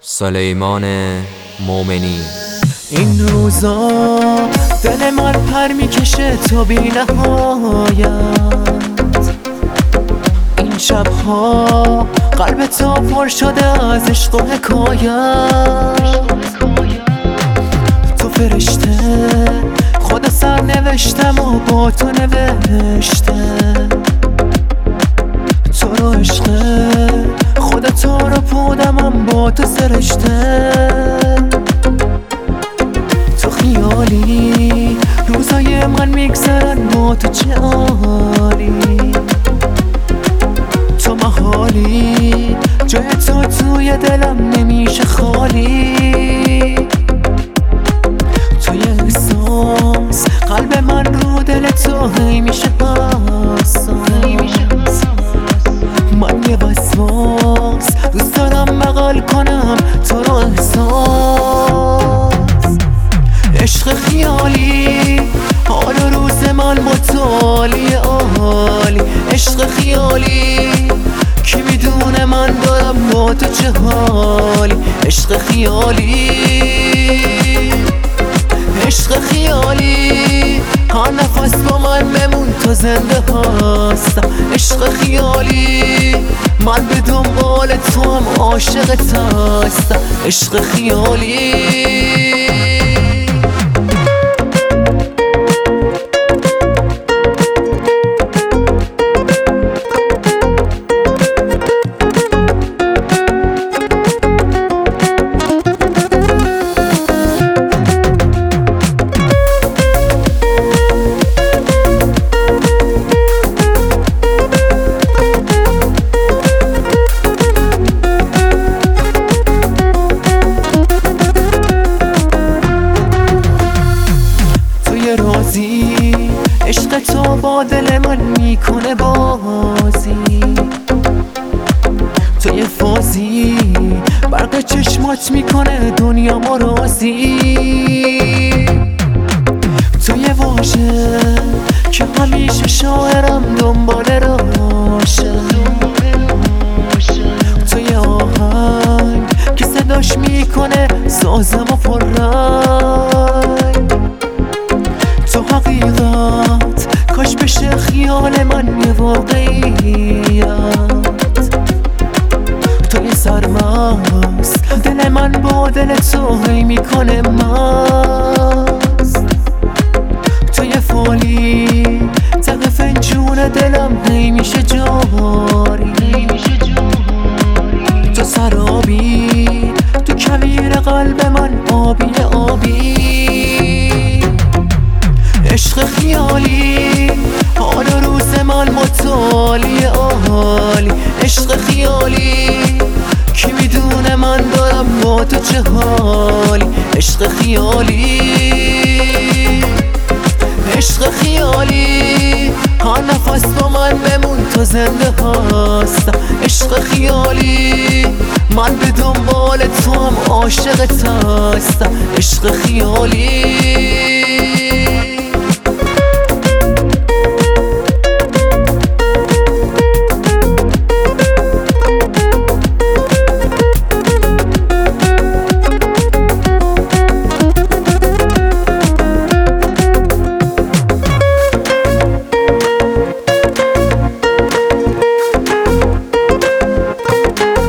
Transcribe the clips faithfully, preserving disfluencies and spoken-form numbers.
سلیمان مومنی. این روزا دل من پر میکشه تو بی نهایت، این شبها قلب تو پر شده از عشق و حکایت. تو فرشته خدا سر نوشتم و با تو نوشته، تو رو عشقه خدا تو رو پودمم با تو سرشته. تو خیالی روزای من میگذرن با تو چه عالی، تو محالی جای تو توی دلم نمیشه خالی. تو یه احساس قلب من رو دل تو هی میشه حساس، من یه وسواس دوست دارم بغل کنم تو رو احساس. عشق خیالی حال و روز من با تو عالی عالی، عشق خیالی کی میدونه من دارم با تو چه حالی. عشق خیالی عشق خیالی هر نفس با من بمون تو زنده هستم. عشق خیالی من به دنبال تو هم عاشق هستم. عشق خیالی عشق تو با دل من میکنه بازی، تو یه فازی برق چشمات میکنه دنیا ما رازی. تو یه واژه که همیشه شاعرم دنبال راشه، تو یه آهنگ که صداش میکنه سازم و پررنگ. تو حقیقت کاش بشه خیال من یه واقعیت، تو یه سرمست دل من با دل تو هی میکنه مست. تو یه فالی تق فنجون دلم هی میشه جاری، تو سرابی تو کویر قلب من آبی آبی. عشق خیالی حال و روز من متعالی عالی، عشق خیالی کی میدونه من دارم با تو چه حالی. عشق خیالی عشق خیالی هر نفس با من بمون تو زنده هستم. عشق خیالی من به دنبال تو هم عاشق هستم. عشق خیالی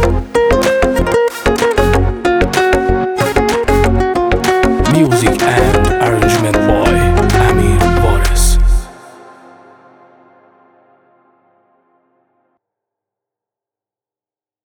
Music and